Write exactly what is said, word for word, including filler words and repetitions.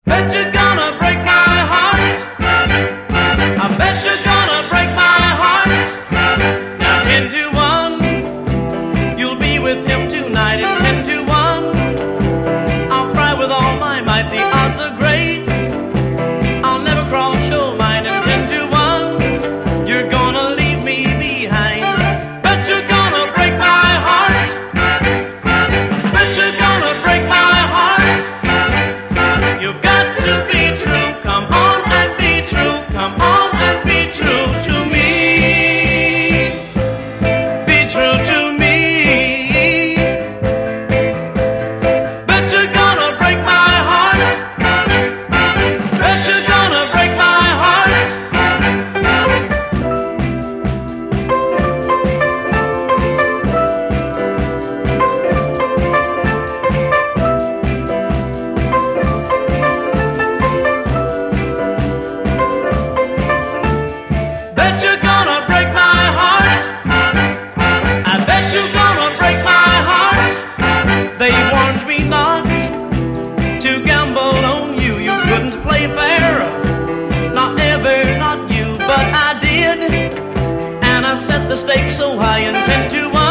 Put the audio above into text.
Bet you're gonna break my heart. I bet you're gonna break my heart. Now ten to one, you'll be with him tonight. At ten to one, I'll cry with all my might. The odds are great, I'll never cross your mind. At ten to one, you're gonna leave me behind. Bet you're gonna break my heart. Bet you're gonna break my heart. You've got to be true, come on and be true, come on and be true to me. Be true to me. Bet you're gonna break my heart. Bet you're gonna break my heart. Bet you're gonna break my heart. I bet you're gonna break my heart. They warned me not to gamble on you. You couldn't play fair, not ever, not you. But I did, and I set the stakes so high. And ten to one,